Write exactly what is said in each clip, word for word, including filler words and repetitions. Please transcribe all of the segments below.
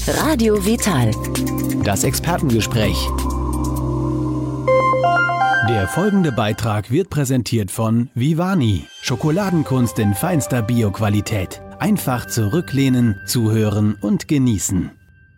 Radio Vital. Das Expertengespräch. Der folgende Beitrag wird präsentiert von Vivani. Schokoladenkunst in feinster Bio-Qualität. Einfach zurücklehnen, zuhören und genießen.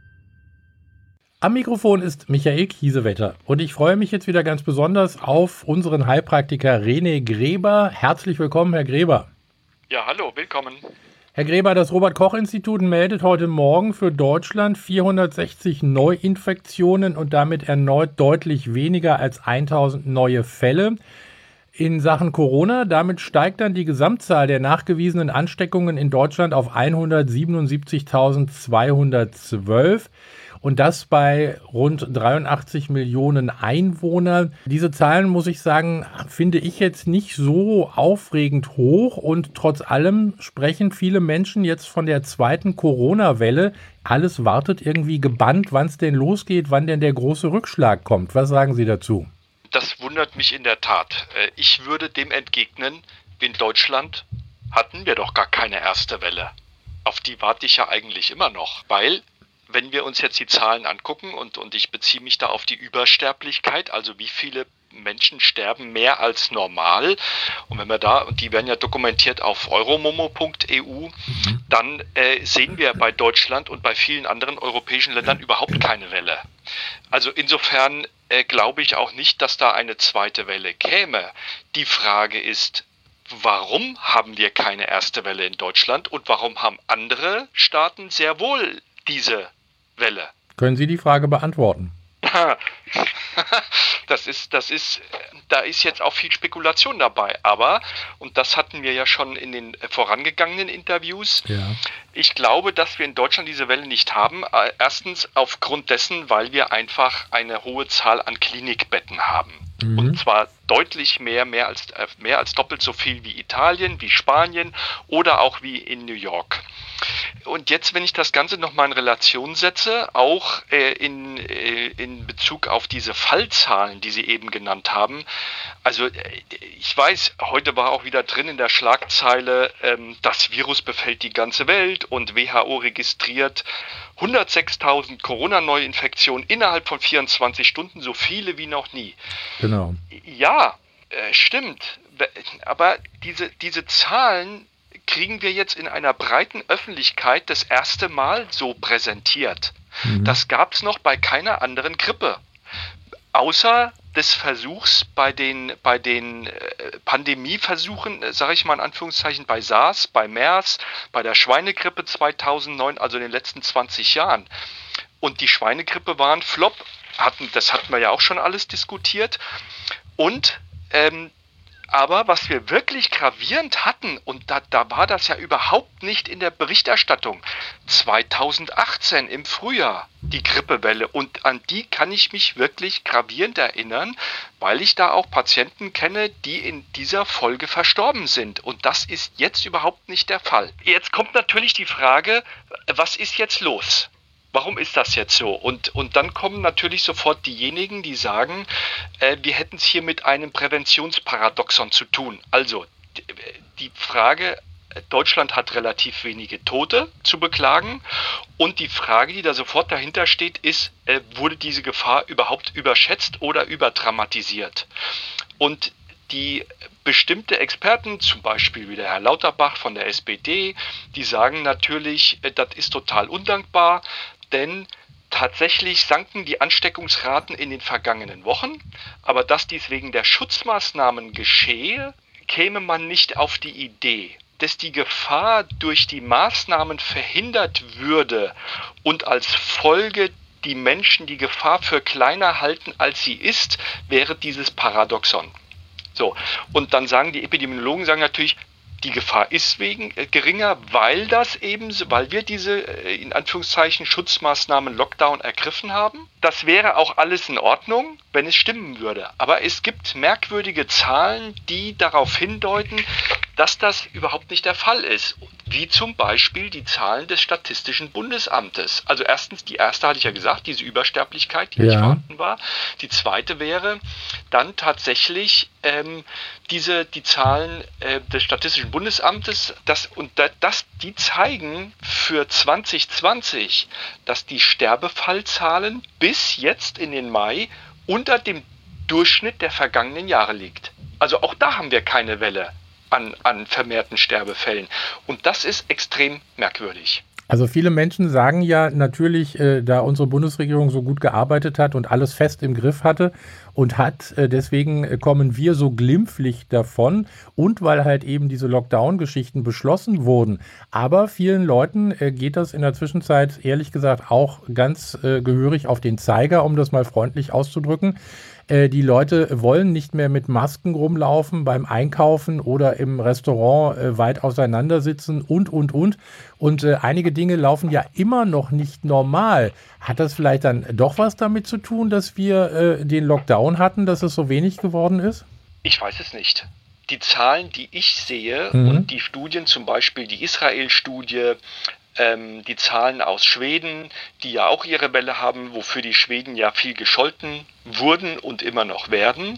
Am Mikrofon ist Michael Kiesewetter und ich freue mich jetzt wieder ganz besonders auf unseren Heilpraktiker René Greber. Herzlich willkommen, Herr Greber. Ja, hallo, willkommen. Herr Greber, das Robert-Koch-Institut meldet heute Morgen für Deutschland vierhundertsechzig Neuinfektionen und damit erneut deutlich weniger als tausend neue Fälle in Sachen Corona. Damit steigt dann die Gesamtzahl der nachgewiesenen Ansteckungen in Deutschland auf hundertsiebenundsiebzigtausendzweihundertzwölf. Und das bei rund dreiundachtzig Millionen Einwohnern. Diese Zahlen, muss ich sagen, finde ich jetzt nicht so aufregend hoch. Und trotz allem sprechen viele Menschen jetzt von der zweiten Corona-Welle. Alles wartet irgendwie gebannt, wann es denn losgeht, wann denn der große Rückschlag kommt. Was sagen Sie dazu? Das wundert mich in der Tat. Ich würde dem entgegnen, in Deutschland hatten wir doch gar keine erste Welle. Auf die warte ich ja eigentlich immer noch, weil wenn wir uns jetzt die Zahlen angucken und, und ich beziehe mich da auf die Übersterblichkeit, also wie viele Menschen sterben mehr als normal, und wenn wir da, und die werden ja dokumentiert auf euromomo punkt e u, dann äh, sehen wir bei Deutschland und bei vielen anderen europäischen Ländern überhaupt keine Welle. Also insofern äh, glaube ich auch nicht, dass da eine zweite Welle käme. Die Frage ist, warum haben wir keine erste Welle in Deutschland und warum haben andere Staaten sehr wohl diese Welle? Können Sie die Frage beantworten? Das ist, das ist, da ist jetzt auch viel Spekulation dabei. Aber, und das hatten wir ja schon in den vorangegangenen Interviews, ja. Ich glaube, dass wir in Deutschland diese Welle nicht haben. Erstens aufgrund dessen, weil wir einfach eine hohe Zahl an Klinikbetten haben. Mhm. Und zwar deutlich mehr, mehr als, mehr als doppelt so viel wie Italien, wie Spanien oder auch wie in New York. Und jetzt, wenn ich das Ganze nochmal in Relation setze, auch äh, in, äh, in Bezug auf diese Fallzahlen, die Sie eben genannt haben, also äh, ich weiß, heute war auch wieder drin in der Schlagzeile, ähm, das Virus befällt die ganze Welt und W H O registriert hundertsechstausend Corona-Neuinfektionen innerhalb von vierundzwanzig Stunden, so viele wie noch nie. Genau. Ja, äh, stimmt, aber diese, diese Zahlen kriegen wir jetzt in einer breiten Öffentlichkeit das erste Mal so präsentiert. Mhm. Das gab es noch bei keiner anderen Grippe. Außer des Versuchs bei den, bei den Pandemieversuchen, sage ich mal in Anführungszeichen, bei SARS, bei MERS, bei der Schweinegrippe zweitausendneun, also in den letzten zwanzig Jahren. Und die Schweinegrippe war ein Flop. Hatten, das hatten wir ja auch schon alles diskutiert. Und ähm, Aber was wir wirklich gravierend hatten, und da, da war das ja überhaupt nicht in der Berichterstattung, zweitausendachtzehn im Frühjahr, die Grippewelle. Und an die kann ich mich wirklich gravierend erinnern, weil ich da auch Patienten kenne, die in dieser Folge verstorben sind. Und das ist jetzt überhaupt nicht der Fall. Jetzt kommt natürlich die Frage, was ist jetzt los? Warum ist das jetzt so? Und, und dann kommen natürlich sofort diejenigen, die sagen, äh, wir hätten es hier mit einem Präventionsparadoxon zu tun. Also die, die Frage, Deutschland hat relativ wenige Tote zu beklagen. Und die Frage, die da sofort dahinter steht, ist, äh, wurde diese Gefahr überhaupt überschätzt oder überdramatisiert? Und die bestimmte Experten, zum Beispiel wie der Herr Lauterbach von der S P D, die sagen natürlich, äh, das ist total undankbar, denn tatsächlich sanken die Ansteckungsraten in den vergangenen Wochen, aber dass dies wegen der Schutzmaßnahmen geschehe, käme man nicht auf die Idee. Dass die Gefahr durch die Maßnahmen verhindert würde und als Folge die Menschen die Gefahr für kleiner halten, als sie ist, wäre dieses Paradoxon. So, und dann sagen die Epidemiologen, sagen natürlich, die Gefahr ist wegen äh, geringer, weil das eben, weil wir diese äh, in Anführungszeichen Schutzmaßnahmen Lockdown ergriffen haben. Das wäre auch alles in Ordnung, wenn es stimmen würde. Aber es gibt merkwürdige Zahlen, die darauf hindeuten, dass das überhaupt nicht der Fall ist. wie zum Beispiel die Zahlen des Statistischen Bundesamtes. Also erstens, die erste hatte ich ja gesagt, diese Übersterblichkeit, die Ja. nicht vorhanden war. Die zweite wäre dann tatsächlich ähm, diese, die Zahlen äh, des Statistischen Bundesamtes, das, und da, das, die zeigen für zwanzig zwanzig, dass die Sterbefallzahlen bis jetzt in den Mai unter dem Durchschnitt der vergangenen Jahre liegt. Also auch da haben wir keine Welle an, an vermehrten Sterbefällen. Und das ist extrem merkwürdig. Also viele Menschen sagen ja natürlich, äh, da unsere Bundesregierung so gut gearbeitet hat und alles fest im Griff hatte und hat, äh, deswegen äh, kommen wir so glimpflich davon und weil halt eben diese Lockdown-Geschichten beschlossen wurden. Aber vielen Leuten äh, geht das in der Zwischenzeit ehrlich gesagt auch ganz äh, gehörig auf den Zeiger, um das mal freundlich auszudrücken. Die Leute wollen nicht mehr mit Masken rumlaufen beim Einkaufen oder im Restaurant äh, weit auseinander sitzen und, und, und. Und äh, einige Dinge laufen ja immer noch nicht normal. Hat das vielleicht dann doch was damit zu tun, dass wir äh, den Lockdown hatten, dass es so wenig geworden ist? Ich weiß es nicht. Die Zahlen, die ich sehe Mhm. und die Studien, zum Beispiel die Israel-Studie, ähm, die Zahlen aus Schweden, die ja auch ihre Welle haben, wofür die Schweden ja viel gescholten wurden und immer noch werden,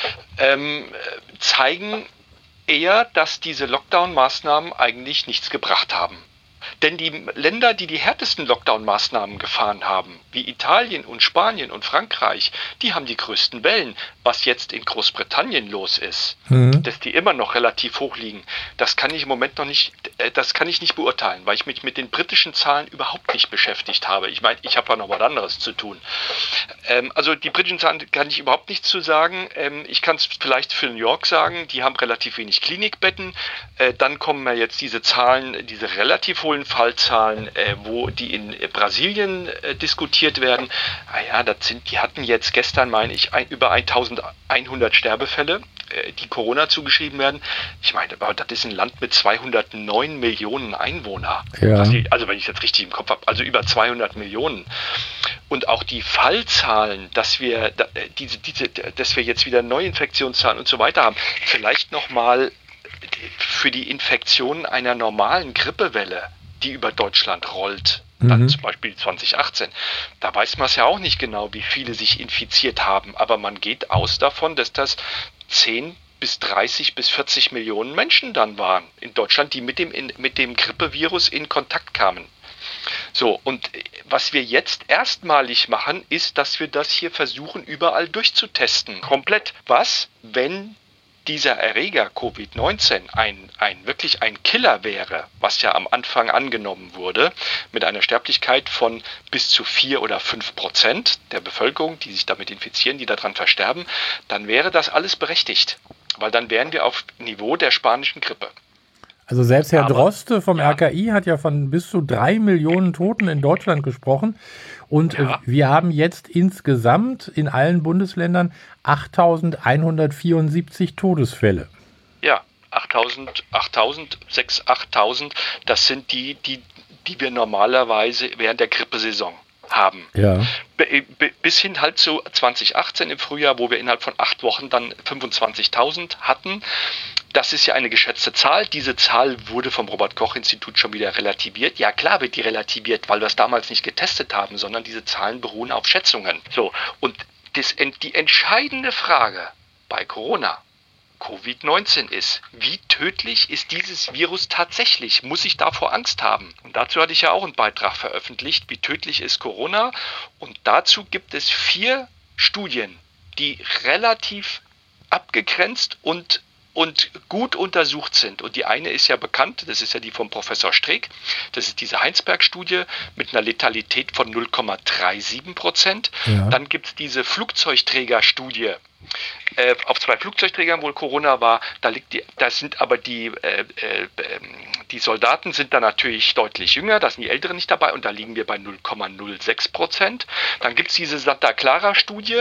ähm, zeigen eher, dass diese Lockdown-Maßnahmen eigentlich nichts gebracht haben. Denn die Länder, die die härtesten Lockdown-Maßnahmen gefahren haben, wie Italien und Spanien und Frankreich, die haben die größten Wellen. Was jetzt in Großbritannien los ist, Mhm. dass die immer noch relativ hoch liegen, das kann ich im Moment noch nicht, äh, das kann ich nicht beurteilen, weil ich mich mit den britischen Zahlen überhaupt nicht beschäftigt habe. Ich meine, ich habe ja noch was anderes zu tun. Ähm, also die britischen Zahlen kann ich überhaupt nichts zu sagen. Ähm, ich kann es vielleicht für New York sagen, die haben relativ wenig Klinikbetten. Äh, dann kommen ja jetzt diese Zahlen, diese relativ hohen Fallzahlen, äh, wo die in äh, Brasilien äh, diskutiert werden. Ah ja, das sind, die hatten jetzt gestern, meine ich, ein, über eintausendeinhundert Sterbefälle, äh, die Corona zugeschrieben werden. Ich meine, aber das ist ein Land mit zweihundertneun Millionen Einwohner. Ja. Also, also wenn ich es jetzt richtig im Kopf habe, also über zweihundert Millionen. Und auch die Fallzahlen, dass wir, da, äh, diese, diese, dass wir jetzt wieder Neuinfektionszahlen und so weiter haben, vielleicht nochmal für die Infektion einer normalen Grippewelle, die über Deutschland rollt, dann Mhm. zum Beispiel zwanzig achtzehn, da weiß man es ja auch nicht genau, wie viele sich infiziert haben, aber man geht aus davon, dass das zehn bis dreißig bis vierzig Millionen Menschen dann waren in Deutschland, die mit dem, in, mit dem Grippevirus in Kontakt kamen. So, und was wir jetzt erstmalig machen, ist, dass wir das hier versuchen, überall durchzutesten. Komplett. Was, wenn dieser Erreger Covid neunzehn ein, ein, wirklich ein Killer wäre, was ja am Anfang angenommen wurde, mit einer Sterblichkeit von bis zu vier oder fünf Prozent der Bevölkerung, die sich damit infizieren, die daran versterben, dann wäre das alles berechtigt. Weil dann wären wir auf Niveau der spanischen Grippe. Also selbst Herr Aber- Droste vom ja. R K I hat ja von bis zu drei Millionen Toten in Deutschland gesprochen. Und Ja. äh, wir haben jetzt insgesamt in allen Bundesländern achttausendeinhundertvierundsiebzig Todesfälle. Ja, achttausend, achttausend, sechstausend, achttausend, das sind die, die, die wir normalerweise während der Grippesaison haben. Ja. B- b- Bis hin halt zu zwanzig achtzehn im Frühjahr, wo wir innerhalb von acht Wochen dann fünfundzwanzigtausend hatten. Das ist ja eine geschätzte Zahl. Diese Zahl wurde vom Robert-Koch-Institut schon wieder relativiert. Ja, klar wird die relativiert, weil wir es damals nicht getestet haben, sondern diese Zahlen beruhen auf Schätzungen. So, und das, die entscheidende Frage bei Corona, Covid neunzehn ist, wie tödlich ist dieses Virus tatsächlich? Muss ich davor Angst haben? Und dazu hatte ich ja auch einen Beitrag veröffentlicht, wie tödlich ist Corona? Und dazu gibt es vier Studien, die relativ abgegrenzt und und gut untersucht sind. Und die eine ist ja bekannt, das ist ja die vom Professor Streeck, das ist diese Heinsberg-Studie mit einer Letalität von null Komma siebenunddreißig Prozent. Ja. Dann gibt es diese Flugzeugträger-Studie, äh, auf zwei Flugzeugträgern wohl Corona war, da liegt die, da sind aber die, äh, äh, die Soldaten sind da natürlich deutlich jünger, da sind die Älteren nicht dabei und da liegen wir bei null Komma null sechs Prozent. Dann gibt es diese Santa Clara-Studie,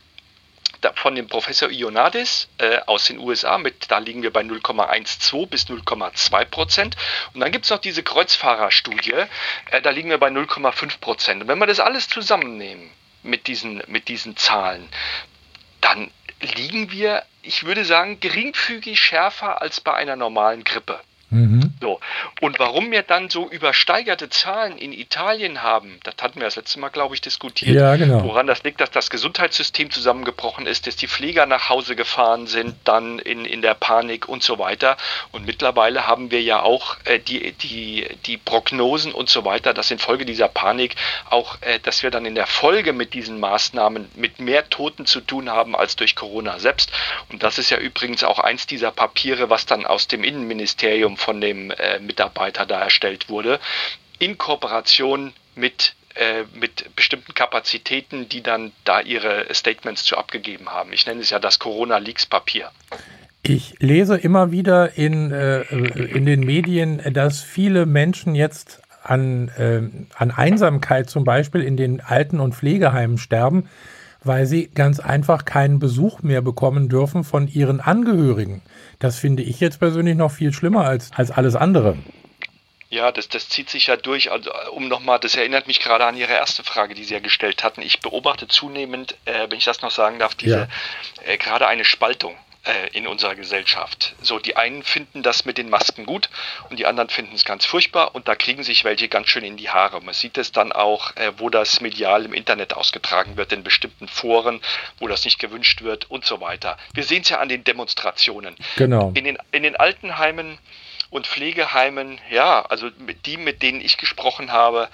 von dem Professor Ioannidis äh, aus den U S A, mit, da liegen wir bei null Komma zwölf bis null Komma zwei Prozent. Und dann gibt es noch diese Kreuzfahrerstudie, äh, da liegen wir bei null Komma fünf Prozent. Und wenn wir das alles zusammennehmen mit diesen, mit diesen Zahlen, dann liegen wir, ich würde sagen, geringfügig schärfer als bei einer normalen Grippe. Mhm. So. So. Und warum wir dann so übersteigerte Zahlen in Italien haben, das hatten wir das letzte Mal, glaube ich, diskutiert. Ja, genau. Woran das liegt, dass das Gesundheitssystem zusammengebrochen ist, dass die Pfleger nach Hause gefahren sind, dann in, in der Panik und so weiter. Und mittlerweile haben wir ja auch äh, die, die, die Prognosen und so weiter, dass infolge dieser Panik auch, äh, dass wir dann in der Folge mit diesen Maßnahmen mit mehr Toten zu tun haben als durch Corona selbst. Und das ist ja übrigens auch eins dieser Papiere, was dann aus dem Innenministerium von dem äh, Mitarbeiter da erstellt wurde, in Kooperation mit, äh, mit bestimmten Kapazitäten, die dann da ihre Statements zu abgegeben haben. Ich nenne es ja das Corona-Leaks-Papier. Ich lese immer wieder in, äh, in den Medien, dass viele Menschen jetzt an, äh, an Einsamkeit zum Beispiel in den Alten- und Pflegeheimen sterben, weil sie ganz einfach keinen Besuch mehr bekommen dürfen von ihren Angehörigen. Das finde ich jetzt persönlich noch viel schlimmer als, als alles andere. Ja, das, das zieht sich ja durch. Also, um nochmal, das erinnert mich gerade an Ihre erste Frage, die Sie ja gestellt hatten. Ich beobachte zunehmend, äh, wenn ich das noch sagen darf, diese Ja. äh, gerade eine Spaltung äh, in unserer Gesellschaft. So, die einen finden das mit den Masken gut und die anderen finden es ganz furchtbar und da kriegen sich welche ganz schön in die Haare. Man sieht es dann auch, äh, wo das medial im Internet ausgetragen wird, in bestimmten Foren, wo das nicht gewünscht wird und so weiter. Wir sehen es ja an den Demonstrationen. Genau. In den, in den Altenheimen und Pflegeheimen, ja, also mit die, mit denen ich gesprochen habe,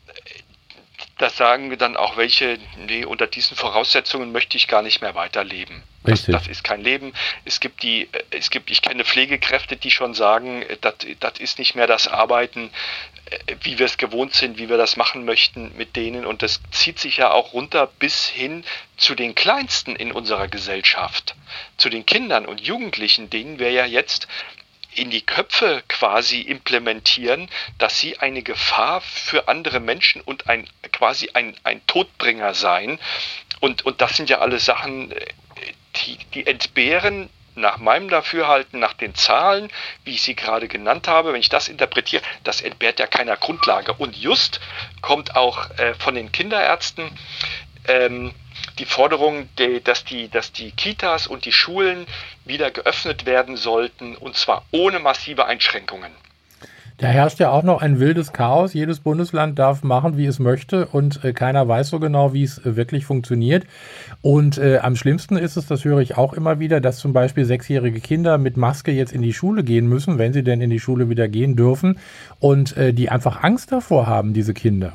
das sagen wir dann auch welche, nee, unter diesen Voraussetzungen möchte ich gar nicht mehr weiterleben. Das, Richtig. das ist kein Leben. Es gibt die, es gibt, ich kenne Pflegekräfte, die schon sagen, das, das ist nicht mehr das Arbeiten, wie wir es gewohnt sind, wie wir das machen möchten mit denen. Und das zieht sich ja auch runter bis hin zu den Kleinsten in unserer Gesellschaft, zu den Kindern und Jugendlichen, denen wir ja jetzt in die Köpfe quasi implementieren, dass sie eine Gefahr für andere Menschen und ein quasi ein, ein Todbringer seien. Und, und das sind ja alles Sachen, die, die entbehren nach meinem Dafürhalten, nach den Zahlen, wie ich sie gerade genannt habe, wenn ich das interpretiere, das entbehrt ja keiner Grundlage. Und just kommt auch äh, von den Kinderärzten ähm, die Forderung, dass die, dass die Kitas und die Schulen wieder geöffnet werden sollten, und zwar ohne massive Einschränkungen. Da herrscht ja auch noch ein wildes Chaos. Jedes Bundesland darf machen, wie es möchte und äh, keiner weiß so genau, wie es äh, wirklich funktioniert. Und äh, am schlimmsten ist es, das höre ich auch immer wieder, dass zum Beispiel sechsjährige Kinder mit Maske jetzt in die Schule gehen müssen, wenn sie denn in die Schule wieder gehen dürfen und äh, die einfach Angst davor haben, diese Kinder.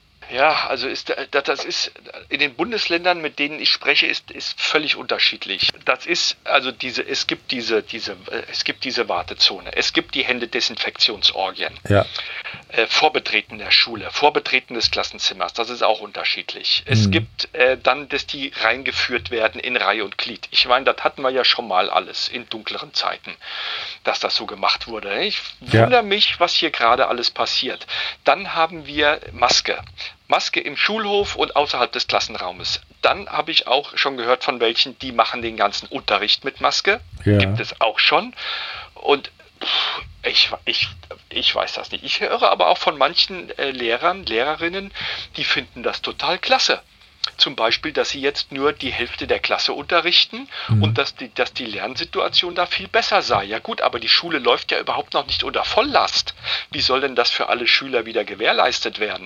Ja, also ist das ist in den Bundesländern, mit denen ich spreche, ist ist völlig unterschiedlich. Das ist also diese es gibt diese diese es gibt diese Wartezone, es gibt die Händedesinfektionsorgien. Ja. Äh, vor Betreten der Schule, vor Betreten des Klassenzimmers, das ist auch unterschiedlich. Es Mhm. gibt äh, dann, dass die reingeführt werden in Reihe und Glied. Ich meine, das hatten wir ja schon mal alles in dunkleren Zeiten, dass das so gemacht wurde. Ich Ja. wundere mich, was hier gerade alles passiert. Dann haben wir Maske. Maske im Schulhof und außerhalb des Klassenraumes. Dann habe ich auch schon gehört von welchen, die machen den ganzen Unterricht mit Maske. Ja. Gibt es auch schon. Und pff, ich, ich, ich weiß das nicht. Ich höre aber auch von manchen äh, Lehrern, Lehrerinnen, die finden das total klasse. Zum Beispiel, dass sie jetzt nur die Hälfte der Klasse unterrichten Mhm. und dass die, dass die Lernsituation da viel besser sei. Ja gut, aber die Schule läuft ja überhaupt noch nicht unter Volllast. Wie soll denn das für alle Schüler wieder gewährleistet werden?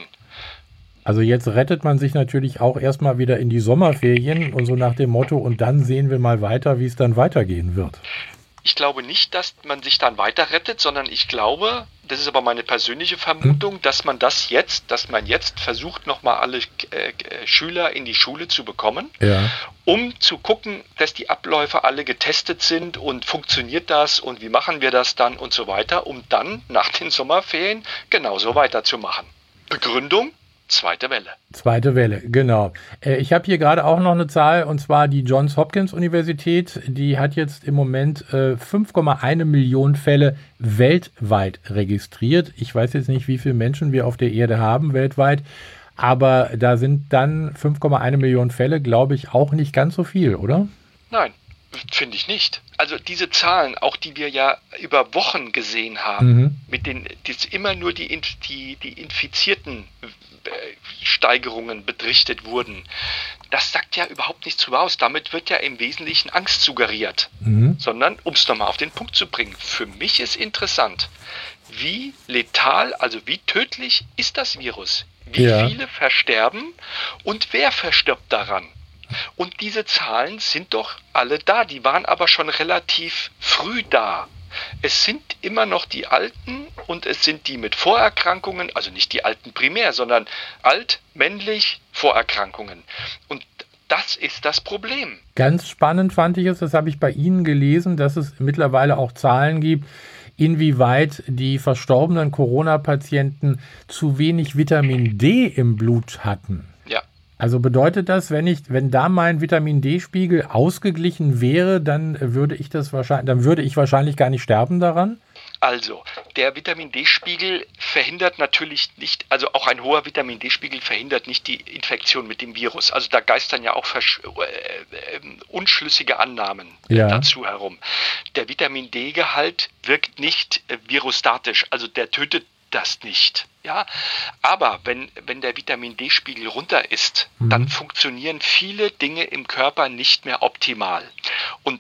Also jetzt rettet man sich natürlich auch erstmal wieder in die Sommerferien und so nach dem Motto, und dann sehen wir mal weiter, wie es dann weitergehen wird. Ich glaube nicht, dass man sich dann weiter rettet, sondern ich glaube, das ist aber meine persönliche Vermutung, dass man das jetzt, dass man jetzt versucht, nochmal alle äh, Schüler in die Schule zu bekommen, Ja. um zu gucken, dass die Abläufe alle getestet sind und funktioniert das und wie machen wir das dann und so weiter, um dann nach den Sommerferien genauso weiterzumachen. Begründung? Zweite Welle. Zweite Welle, genau. Äh, Ich habe hier gerade auch noch eine Zahl, und zwar die Johns Hopkins Universität. Die hat jetzt im Moment äh, fünf Komma eins Millionen Fälle weltweit registriert. Ich weiß jetzt nicht, wie viele Menschen wir auf der Erde haben weltweit, aber da sind dann fünf Komma eins Millionen Fälle, glaube ich, auch nicht ganz so viel, oder? Nein, finde ich nicht. Also diese Zahlen, auch die wir ja über Wochen gesehen haben, Mhm. mit den die immer nur die, Inf- die, die infizierten äh, Steigerungen berichtet wurden, das sagt ja überhaupt nichts drüber aus. Damit wird ja im Wesentlichen Angst suggeriert. Mhm. Sondern, um es nochmal auf den Punkt zu bringen, für mich ist interessant, wie letal, also wie tödlich ist das Virus? Wie Ja. viele versterben und wer verstirbt daran? Und diese Zahlen sind doch alle da, die waren aber schon relativ früh da. Es sind immer noch die Alten und es sind die mit Vorerkrankungen, also nicht die Alten primär, sondern alt, männlich, Vorerkrankungen. Und das ist das Problem. Ganz spannend fand ich es, das habe ich bei Ihnen gelesen, dass es mittlerweile auch Zahlen gibt, inwieweit die verstorbenen Corona-Patienten zu wenig Vitamin D im Blut hatten. Ja. Also bedeutet das, wenn ich, wenn da mein Vitamin D-Spiegel ausgeglichen wäre, dann würde ich das wahrscheinlich, dann würde ich wahrscheinlich gar nicht sterben daran? Also, der Vitamin D-Spiegel verhindert natürlich nicht, also auch ein hoher Vitamin D-Spiegel verhindert nicht die Infektion mit dem Virus. Also da geistern ja auch versch- äh, äh, unschlüssige Annahmen Ja. dazu herum. Der Vitamin D-Gehalt wirkt nicht äh, virostatisch, also der tötet das nicht. Ja? Aber wenn, wenn der Vitamin D-Spiegel runter ist, Mhm. dann funktionieren viele Dinge im Körper nicht mehr optimal. Und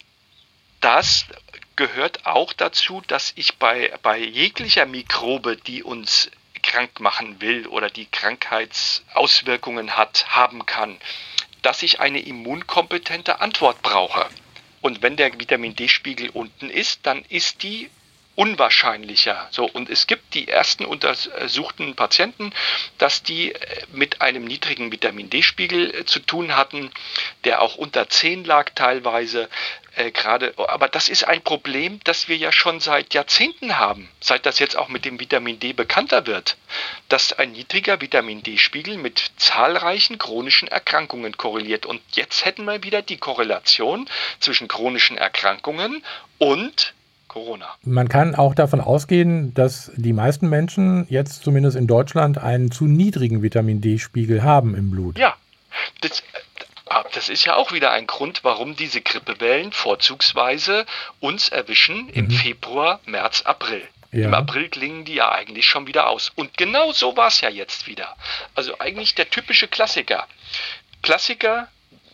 das gehört auch dazu, dass ich bei, bei jeglicher Mikrobe, die uns krank machen will oder die Krankheitsauswirkungen hat, haben kann, dass ich eine immunkompetente Antwort brauche. Und wenn der Vitamin D-Spiegel unten ist, dann ist die unwahrscheinlicher. So, und es gibt die ersten untersuchten Patienten, dass die mit einem niedrigen Vitamin D-Spiegel zu tun hatten, der auch unter zehn lag teilweise. Äh, gerade, aber das ist ein Problem, das wir ja schon seit Jahrzehnten haben, seit das jetzt auch mit dem Vitamin D bekannter wird, dass ein niedriger Vitamin D-Spiegel mit zahlreichen chronischen Erkrankungen korreliert. Und jetzt hätten wir wieder die Korrelation zwischen chronischen Erkrankungen und Corona. Man kann auch davon ausgehen, dass die meisten Menschen jetzt zumindest in Deutschland einen zu niedrigen Vitamin D-Spiegel haben im Blut. Ja, das, das ist ja auch wieder ein Grund, warum diese Grippewellen vorzugsweise uns erwischen im Mhm. Februar, März, April. Ja. Im April klingen die ja eigentlich schon wieder aus. Und genau so war es ja jetzt wieder. Also eigentlich der typische Klassiker. Klassiker,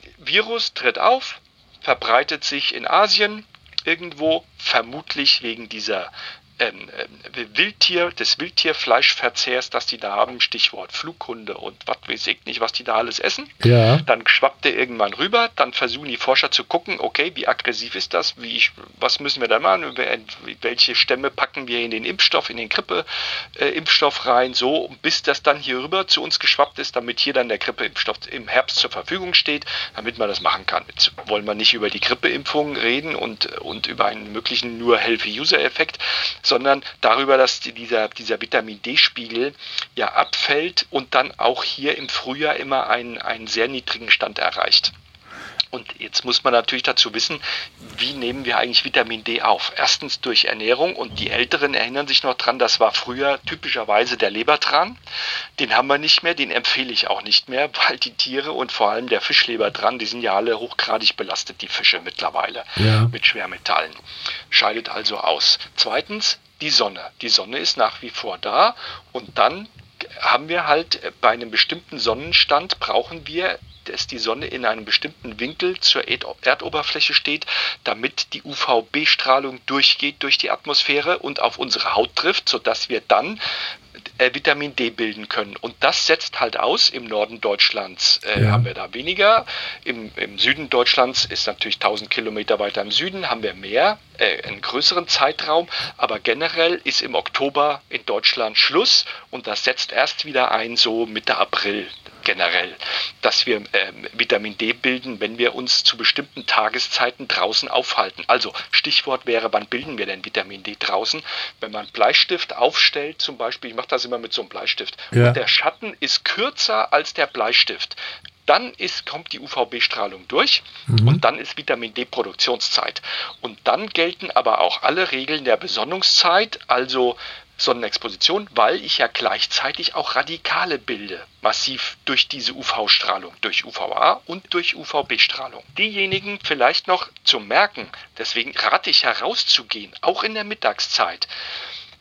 Virus tritt auf, verbreitet sich in Asien irgendwo, vermutlich wegen dieser ähm, Wildtier, des Wildtierfleischverzehrs, das die da haben, Stichwort Flughunde und was weiß ich nicht, was die da alles essen. Ja. Dann schwappt der irgendwann rüber, dann versuchen die Forscher zu gucken, okay, wie aggressiv ist das, wie ich, was müssen wir da machen, welche Stämme packen wir in den Impfstoff, in den Grippe-Impfstoff rein, so, bis das dann hier rüber zu uns geschwappt ist, damit hier dann der Grippeimpfstoff im Herbst zur Verfügung steht, damit man das machen kann. Jetzt wollen wir nicht über die Grippeimpfung reden und, und über einen möglichen nur Healthy-User-Effekt, sondern darüber, dass dieser, dieser Vitamin D-Spiegel ja abfällt und dann auch hier im Frühjahr immer einen, einen sehr niedrigen Stand erreicht. Und jetzt muss man natürlich dazu wissen, wie nehmen wir eigentlich Vitamin D auf? Erstens durch Ernährung, und die Älteren erinnern sich noch dran, das war früher typischerweise der Lebertran. Den haben wir nicht mehr, den empfehle ich auch nicht mehr, weil die Tiere und vor allem der Fischlebertran, die sind ja alle hochgradig belastet, die Fische mittlerweile, Ja. mit Schwermetallen. Scheidet also aus. Zweitens die Sonne. Die Sonne ist nach wie vor da, und dann haben wir halt bei einem bestimmten Sonnenstand, brauchen wir, dass die Sonne in einem bestimmten Winkel zur Erdoberfläche steht, damit die U V B-Strahlung durchgeht durch die Atmosphäre und auf unsere Haut trifft, sodass wir dann äh, Vitamin D bilden können. Und das setzt halt aus. Im Norden Deutschlands äh, Ja. haben wir da weniger. Im, Im Süden Deutschlands ist natürlich tausend Kilometer weiter im Süden, haben wir mehr, äh, einen größeren Zeitraum. Aber generell ist im Oktober in Deutschland Schluss, und das setzt erst wieder ein, so Mitte April generell, dass wir ähm, Vitamin D bilden, wenn wir uns zu bestimmten Tageszeiten draußen aufhalten. Also Stichwort wäre, wann bilden wir denn Vitamin D draußen? Wenn man Bleistift aufstellt, zum Beispiel, ich mache das immer mit so einem Bleistift, Ja. und der Schatten ist kürzer als der Bleistift, dann ist, kommt die U V B-Strahlung durch, Mhm. und dann ist Vitamin D-Produktionszeit. Und dann gelten aber auch alle Regeln der Besonnungszeit, also Sonnenexposition, weil ich ja gleichzeitig auch Radikale bilde, massiv durch diese U V-Strahlung, durch U V A und durch U V B-Strahlung. Diejenigen vielleicht noch zu merken, deswegen rate ich herauszugehen, auch in der Mittagszeit.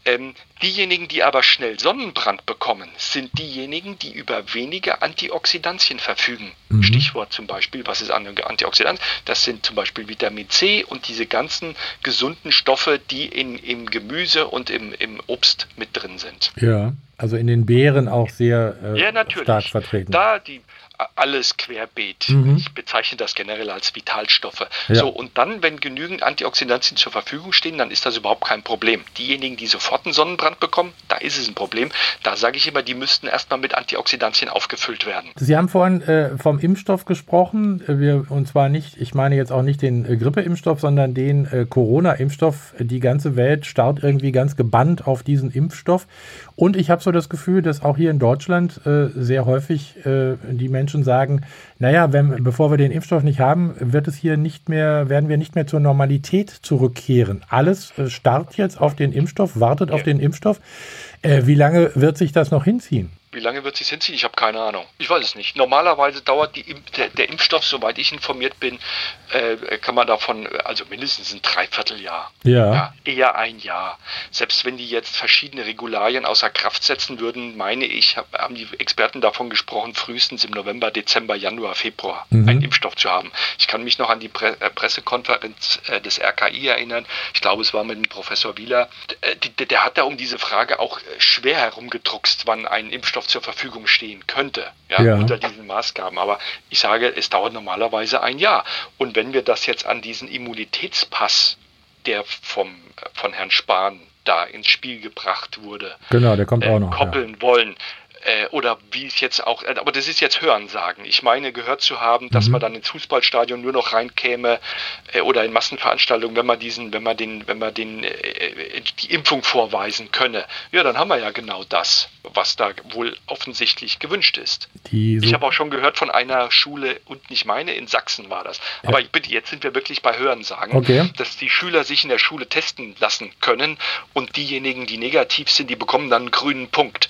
Ähm, diejenigen, die aber schnell Sonnenbrand bekommen, sind diejenigen, die über wenige Antioxidantien verfügen. Mhm. Stichwort zum Beispiel, was ist Antioxidant? Das sind zum Beispiel Vitamin C und diese ganzen gesunden Stoffe, die in, im Gemüse und im, im Obst mit drin sind. Ja, also in den Beeren auch sehr äh, ja, natürlich. stark vertreten. Da die alles querbeet. Mhm. Ich bezeichne das generell als Vitalstoffe. Ja. So, und dann, wenn genügend Antioxidantien zur Verfügung stehen, dann ist das überhaupt kein Problem. Diejenigen, die sofort einen Sonnenbrand bekommen, da ist es ein Problem. Da sage ich immer, die müssten erstmal mit Antioxidantien aufgefüllt werden. Sie haben vorhin äh, vom Impfstoff gesprochen. Wir, und zwar nicht, ich meine jetzt auch nicht den äh, Grippeimpfstoff, sondern den äh, Corona-Impfstoff. Die ganze Welt starrt irgendwie ganz gebannt auf diesen Impfstoff. Und ich habe so das Gefühl, dass auch hier in Deutschland äh, sehr häufig äh, die Menschen sagen, naja, wenn, bevor wir den Impfstoff nicht haben, wird es hier nicht mehr, werden wir nicht mehr zur Normalität zurückkehren. Alles äh, starrt jetzt auf den Impfstoff, wartet ja. auf den Impfstoff. Äh, wie lange wird sich das noch hinziehen? Wie lange wird es sich hinziehen? Ich habe keine Ahnung. Ich weiß es nicht. Normalerweise dauert die, der, der Impfstoff, soweit ich informiert bin, äh, kann man davon, also mindestens ein Dreivierteljahr. Ja. ja. Eher ein Jahr. Selbst wenn die jetzt verschiedene Regularien außer Kraft setzen würden, meine ich, hab, haben die Experten davon gesprochen, frühestens im November, Dezember, Januar, Februar mhm. einen Impfstoff zu haben. Ich kann mich noch an die Pre- äh, Pressekonferenz äh, des R K I erinnern. Ich glaube, es war mit dem Professor Wieler. Äh, der, der hat da um diese Frage auch äh, schwer herumgedruckst, wann ein Impfstoff zur Verfügung stehen könnte, ja, ja. unter diesen Maßgaben. Aber ich sage, es dauert normalerweise ein Jahr. Und wenn wir das jetzt an diesen Immunitätspass, der vom, von Herrn Spahn da ins Spiel gebracht wurde, genau, der kommt äh, auch noch, koppeln ja. wollen, äh, oder wie es jetzt auch, äh, aber das ist jetzt Hörensagen. Ich meine, gehört zu haben, dass mhm. man dann ins Fußballstadion nur noch reinkäme äh, oder in Massenveranstaltungen, wenn man diesen, wenn man den, wenn man den, äh, die Impfung vorweisen könne. Ja, dann haben wir ja genau das, was da wohl offensichtlich gewünscht ist. Die so ich habe auch schon gehört von einer Schule, und ich meine, in Sachsen war das. Ja. Aber ich bitte, jetzt sind wir wirklich bei Hörensagen, okay. dass die Schüler sich in der Schule testen lassen können und diejenigen, die negativ sind, die bekommen dann einen grünen Punkt.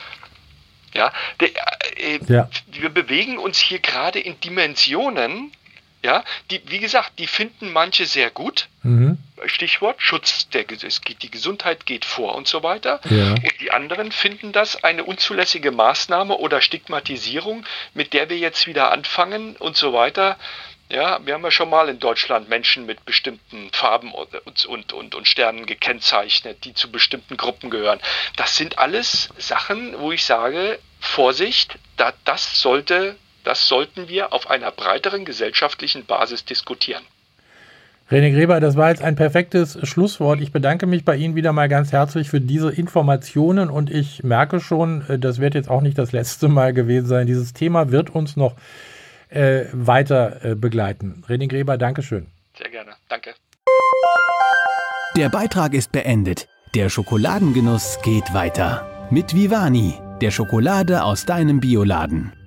Ja, der, äh, ja. Wir bewegen uns hier gerade in Dimensionen, ja, die, wie gesagt, die finden manche sehr gut. Mhm. Stichwort Schutz, der, es geht, die Gesundheit geht vor und so weiter. Ja. Und die anderen finden das eine unzulässige Maßnahme oder Stigmatisierung, mit der wir jetzt wieder anfangen und so weiter. Ja, wir haben ja schon mal in Deutschland Menschen mit bestimmten Farben und, und, und, und Sternen gekennzeichnet, die zu bestimmten Gruppen gehören. Das sind alles Sachen, wo ich sage, Vorsicht, da, das sollte, das sollten wir auf einer breiteren gesellschaftlichen Basis diskutieren. René Gräber, das war jetzt ein perfektes Schlusswort. Ich bedanke mich bei Ihnen wieder mal ganz herzlich für diese Informationen und ich merke schon, das wird jetzt auch nicht das letzte Mal gewesen sein. Dieses Thema wird uns noch Äh, weiter äh, begleiten. René Gräber, Dankeschön. Sehr gerne, danke. Der Beitrag ist beendet. Der Schokoladengenuss geht weiter. Mit Vivani, der Schokolade aus deinem Bioladen.